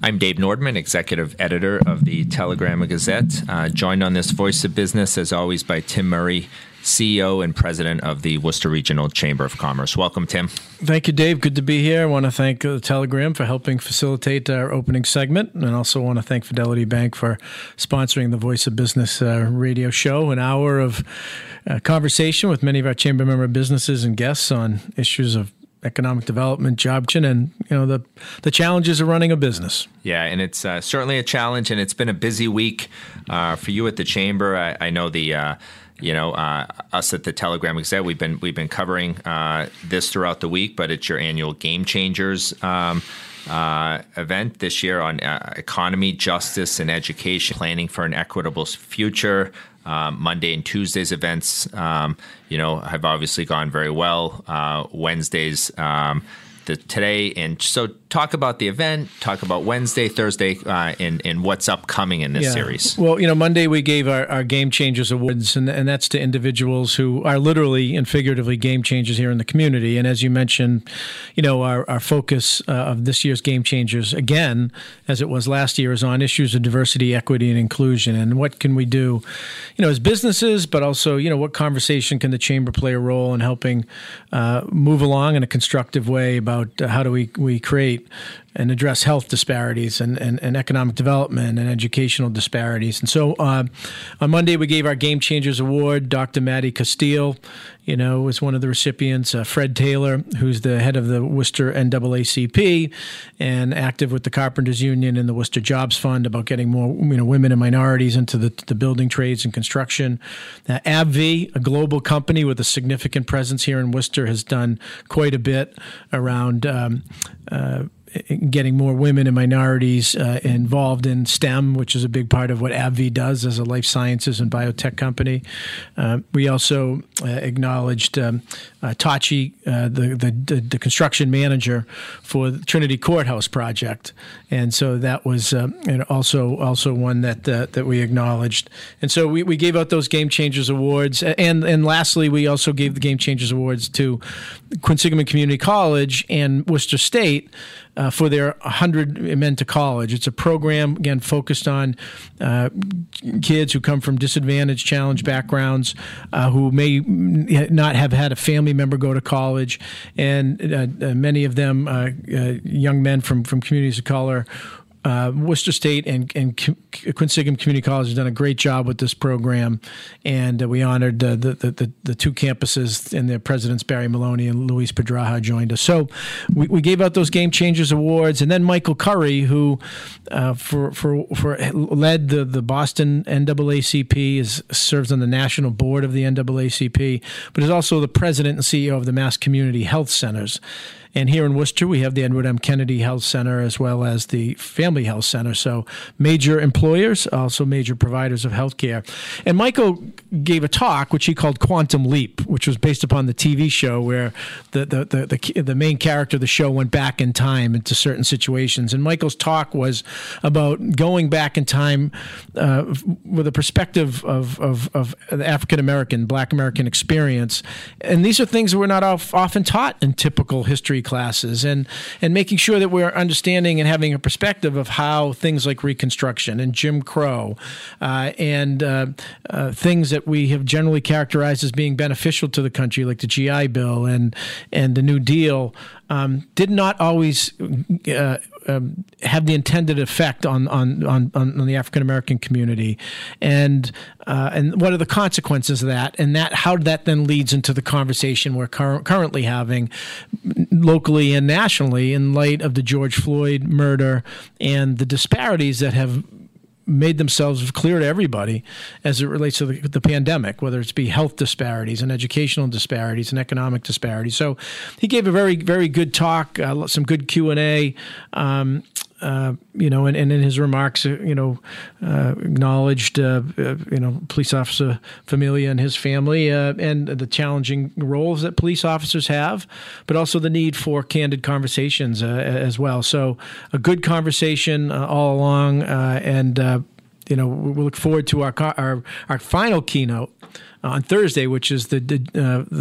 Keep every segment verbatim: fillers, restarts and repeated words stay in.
I'm Dave Nordman, Executive Editor of the Telegram Gazette, uh, joined on this Voice of Business, as always, by Tim Murray, C E O and President of the Worcester Regional Chamber of Commerce. Welcome, Tim. Thank you, Dave. Good to be here. I want to thank the Telegram for helping facilitate our opening segment, and also want to thank Fidelity Bank for sponsoring the Voice of Business uh, radio show, an hour of uh, conversation with many of our chamber member businesses and guests on issues of economic development, job creation, and you know the the challenges of running a business. Yeah, and it's uh, certainly a challenge, and it's been a busy week uh, for you at the chamber. I, I know the uh, you know uh, us at the Telegram Gazette, we've been we've been covering uh, this throughout the week, but it's your annual Game Changers um, uh, event this year on uh, economy, justice, and education, planning for an equitable future. Um, Monday and Tuesday's events, um, you know, have obviously gone very well. Uh, Wednesdays, um, the today, and so talk about the event, talk about Wednesday, Thursday, uh, and, and what's upcoming in this yeah. series. Well, you know, Monday we gave our, our Game Changers Awards, and, and that's to individuals who are literally and figuratively game changers here in the community. And as you mentioned, you know, our, our focus uh, of this year's Game Changers, again, as it was last year, is on issues of diversity, equity, and inclusion. And what can we do, you know, as businesses, but also, you know, what conversation can the chamber play a role in helping uh, move along in a constructive way about uh, how do we, we create and address health disparities and, and, and economic development and educational disparities. And so uh, on Monday, we gave our Game Changers Award. Doctor Maddie Castile, you know, was one of the recipients. Uh, Fred Taylor, who's the head of the Worcester N double A C P and active with the Carpenters Union and the Worcester Jobs Fund about getting more, you know, women and minorities into the, the building trades and construction. Uh, AbbVie, a global company with a significant presence here in Worcester, has done quite a bit around um, uh, getting more women and minorities uh, involved in STEM, which is a big part of what AbbVie does as a life sciences and biotech company. Uh, we also uh, acknowledged um, uh, Tachi, uh, the, the the construction manager for the Trinity Courthouse project, and so that was um, and also also one that uh, that we acknowledged. And so we, we gave out those Game Changers Awards, and and lastly, we also gave the Game Changers Awards to Quinsigamond Community College and Worcester State. Uh, for their one hundred Men to College. It's a program, again, focused on uh, kids who come from disadvantaged, challenged backgrounds, uh, who may not have had a family member go to college, and uh, uh, many of them uh, uh, young men from, from communities of color. Uh, Worcester State and, and Quinsigamond Community College has done a great job with this program, and uh, we honored uh, the, the, the the two campuses and their presidents, Barry Maloney and Luis Pedraja, joined us. So we, we gave out those Game Changers Awards, and then Michael Curry, who uh, for for for led the, the Boston N double A C P, is serves on the national board of the N double A C P, but is also the president and C E O of the Mass Community Health Centers. And here in Worcester, we have the Edward M. Kennedy Health Center as well as the Family Health Center. So major employers, also major providers of health care. And Michael gave a talk, which he called Quantum Leap, which was based upon the T V show where the, the, the, the, the main character of the show went back in time into certain situations. And Michael's talk was about going back in time uh, with a perspective of, of, of the African-American, Black American experience. And these are things that we're not often taught in typical history classes, and and making sure that we're understanding and having a perspective of how things like Reconstruction and Jim Crow uh, and uh, uh, things that we have generally characterized as being beneficial to the country, like the G I Bill and and the New Deal, um, did not always uh, um, have the intended effect on on on, on the African American community, and uh, and what are the consequences of that, and that how that then leads into the conversation we're cur- currently having locally and nationally in light of the George Floyd murder and the disparities that have made themselves clear to everybody as it relates to the, the pandemic, whether it's be health disparities and educational disparities and economic disparities. So he gave a very, very good talk, uh, some good Q and A, um, uh, you know, and, and in his remarks, uh, you know, uh, acknowledged, uh, uh, you know, police officer Familia and his family uh, and the challenging roles that police officers have, but also the need for candid conversations uh, as well. So a good conversation uh, all along, uh, and uh, you know, we look forward to our our our final keynote on Thursday, which is the uh, the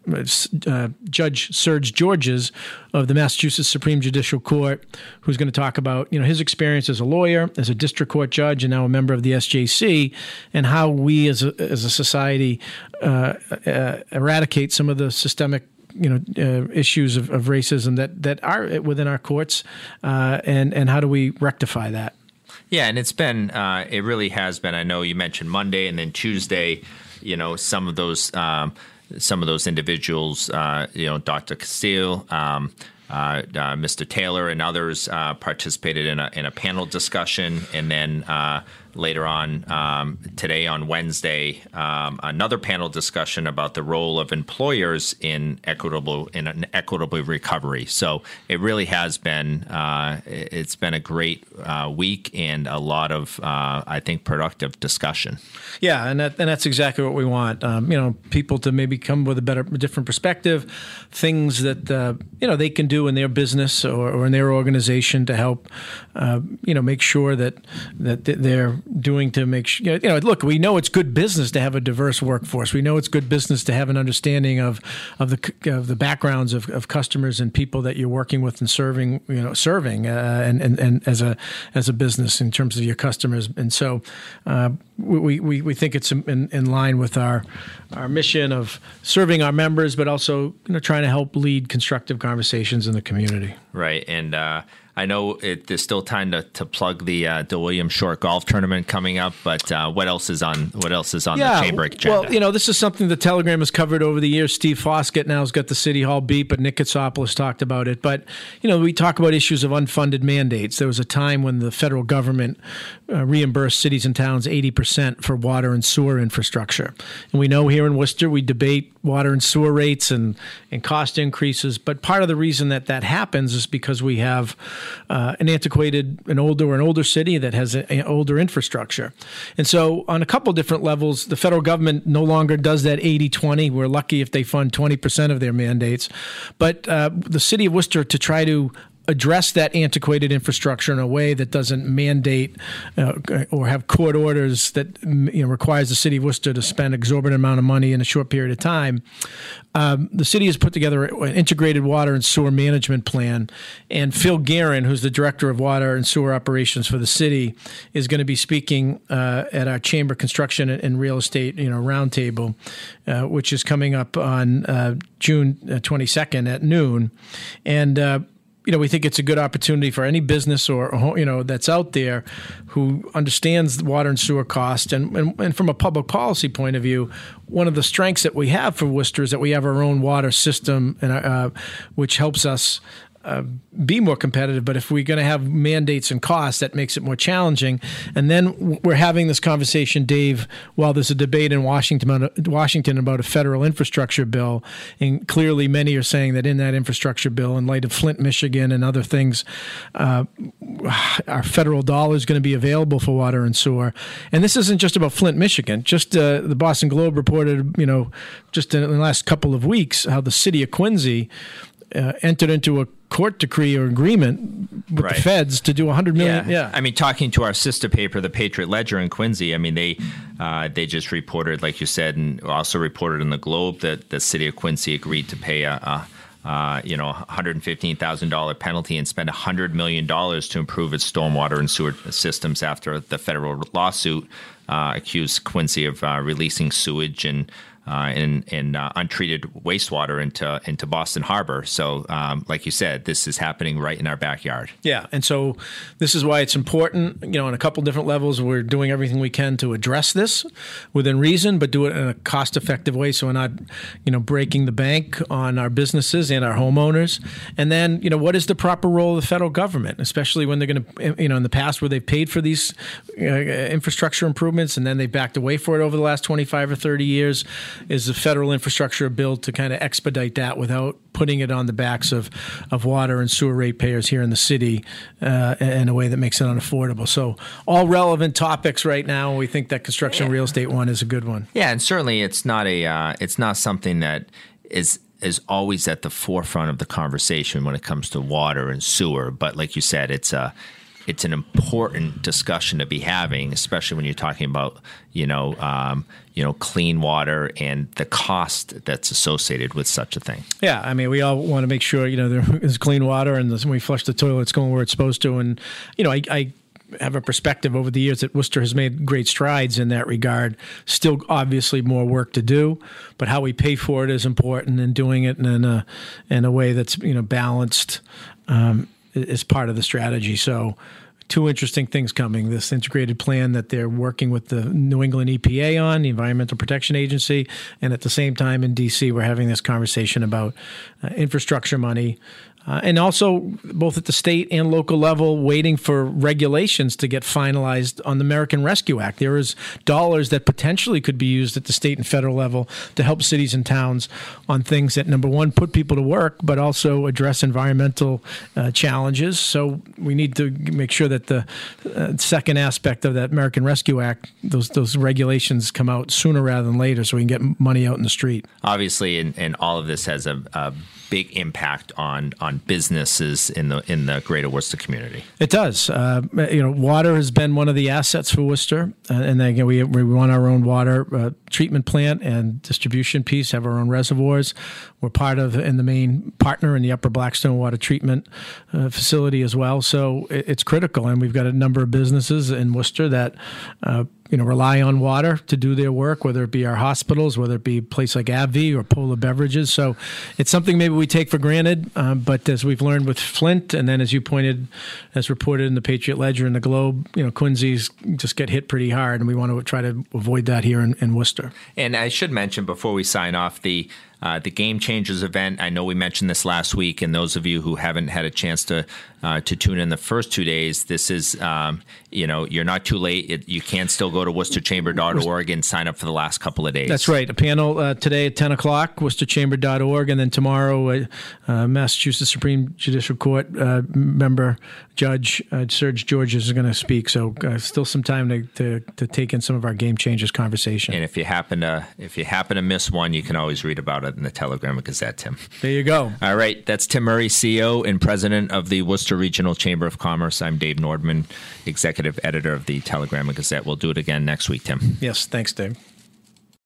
uh, Judge Serge Georges of the Massachusetts Supreme Judicial Court, who's going to talk about, you know, his experience as a lawyer, as a district court judge, and now a member of the S J C, and how we as a, as a society uh, uh, eradicate some of the systemic you know, uh, issues of, of racism that, that are within our courts, uh, and, and how do we rectify that? Yeah, and it's been, uh, it really has been. I know you mentioned Monday and then Tuesday, you know, some of those, um, some of those individuals, uh, you know, Doctor Castile, um, uh, uh, Mister Taylor, and others uh, participated in a in a panel discussion, and then uh, later on um, today on Wednesday, um, another panel discussion about the role of employers in equitable in an equitable recovery. So it really has been uh, it's been a great uh, week and a lot of uh, I think productive discussion. Yeah, and that, and that's exactly what we want. Um, you know, people to maybe come with a better, different perspective, things that uh, you know they can do in their business or, or in their organization to help uh, you know make sure that that they're doing to make sure, you know, look, we know it's good business to have a diverse workforce. We know it's good business to have an understanding of of the of the backgrounds of, of customers and people that you're working with and serving, you know, serving uh, and, and and as a as a business in terms of your customers. And so uh, we, we we think it's in, in line with our our mission of serving our members, but also you know trying to help lead constructive conversations in the community. Right, and uh, I know it, there's still time to, to plug the uh, the William Short Golf Tournament coming up, but uh, what else is on what else is on yeah, the Chamber agenda? Well, you know, this is something the Telegram has covered over the years. Steve Foskett now has got the City Hall beat, but Nick Katsopoulos talked about it. But you know, we talk about issues of unfunded mandates. There was a time when the federal government uh, reimbursed cities and towns eighty percent for water and sewer infrastructure, and we know here in Worcester we debate water and sewer rates and and cost increases. But part of the reason that that happens is because we have Uh, an antiquated, an older, or an older city that has an older infrastructure. And so on a couple different levels, the federal government no longer does that eighty twenty. We're lucky if they fund twenty percent of their mandates. But uh, the city of Worcester, to try to address that antiquated infrastructure in a way that doesn't mandate uh, or have court orders that you know, requires the city of Worcester to spend exorbitant amount of money in a short period of time. Um, the city has put together an integrated water and sewer management plan, and Phil Guerin, who's the director of water and sewer operations for the city, is going to be speaking uh, at our Chamber Construction and Real Estate, you know, roundtable, uh, which is coming up on uh, June twenty-second at noon, and. Uh, You know, we think it's a good opportunity for any business or, you know, that's out there who understands the water and sewer cost. And, and, and from a public policy point of view, one of the strengths that we have for Worcester is that we have our own water system, and uh, which helps us Uh, be more competitive. But if we're going to have mandates and costs, that makes it more challenging. And then we're having this conversation, Dave, while there's a debate in Washington, Washington about a federal infrastructure bill. And clearly many are saying that in that infrastructure bill, in light of Flint, Michigan and other things, uh, our federal dollar is going to be available for water and sewer. And this isn't just about Flint, Michigan. Just uh, the Boston Globe reported, you know, just in the last couple of weeks, how the city of Quincy uh, entered into a court decree or agreement with right. the feds to do one hundred million dollars. Yeah. yeah. I mean, talking to our sister paper, the Patriot Ledger in Quincy, I mean, they uh, they just reported, like you said, and also reported in the Globe that the city of Quincy agreed to pay a, a uh, you know, one hundred fifteen thousand dollars penalty and spend one hundred million dollars to improve its stormwater and sewer systems after the federal lawsuit uh, accused Quincy of uh, releasing sewage and Uh, and, and uh, untreated wastewater into into Boston Harbor. So, um, like you said, this is happening right in our backyard. Yeah, and so this is why it's important. You know, on a couple different levels, we're doing everything we can to address this within reason, but do it in a cost-effective way, so we're not, you know, breaking the bank on our businesses and our homeowners. And then, you know, what is the proper role of the federal government, especially when they're going to, you know, in the past where they've paid for these uh, infrastructure improvements and then they backed away for it over the last twenty-five or thirty years. Is the federal infrastructure bill to kind of expedite that without putting it on the backs of, of water and sewer ratepayers here in the city uh, in a way that makes it unaffordable. So all relevant topics right now. We think that construction yeah. real estate one is a good one. Yeah, and certainly it's not a uh, it's not something that is is always at the forefront of the conversation when it comes to water and sewer. But like you said, it's a it's an important discussion to be having, especially when you're talking about, you know, um, you know, clean water and the cost that's associated with such a thing. Yeah, I mean, we all want to make sure, you know, there is clean water and when we flush the toilet, it's going where it's supposed to. And, you know, I, I have a perspective over the years that Worcester has made great strides in that regard. Still, obviously, more work to do, but how we pay for it is important, and doing it in a in a way that's, you know, balanced um, is part of the strategy. So, two interesting things coming. This integrated plan that they're working with the New England E P A on, the Environmental Protection Agency, and at the same time in D C, we're having this conversation about uh, infrastructure money. Uh, and also, both at the state and local level, waiting for regulations to get finalized on the American Rescue Act. There is dollars that potentially could be used at the state and federal level to help cities and towns on things that, number one, put people to work, but also address environmental uh, challenges. So we need to make sure that the uh, second aspect of that American Rescue Act, those those regulations come out sooner rather than later, so we can get money out in the street. Obviously, and, and all of this has a, a big impact on on businesses in the in the greater Worcester community. It does. Uh, you know, water has been one of the assets for Worcester, uh, and again, we we run our own water uh, treatment plant and distribution piece. Have our own reservoirs. We're part of and the main partner in the Upper Blackstone Water Treatment uh, Facility as well. So it, it's critical, and we've got a number of businesses in Worcester that. Uh, you know, rely on water to do their work, whether it be our hospitals, whether it be a place like AbbVie or Polar Beverages. So it's something maybe we take for granted, um, but as we've learned with Flint, and then as you pointed, as reported in the Patriot Ledger and the Globe, you know, Quincy's just get hit pretty hard, and we want to try to avoid that here in, in Worcester. And I should mention before we sign off, the Uh, the Game Changers event, I know we mentioned this last week, and those of you who haven't had a chance to uh, to tune in the first two days, this is, um, you know, you're not too late. It, you can still go to worcester chamber dot org and sign up for the last couple of days. That's right. A panel uh, today at ten o'clock, worcester chamber dot org, and then tomorrow, uh, uh, Massachusetts Supreme Judicial Court uh, member, Judge uh, Serge Georges is going to speak. So uh, still some time to, to to take in some of our Game Changers conversation. And if you happen to if you happen to miss one, you can always read about it in the Telegram and Gazette, Tim. There you go. All right. That's Tim Murray, C E O and President of the Worcester Regional Chamber of Commerce. I'm Dave Nordman, Executive Editor of the Telegram and Gazette. We'll do it again next week, Tim. Yes. Thanks, Dave.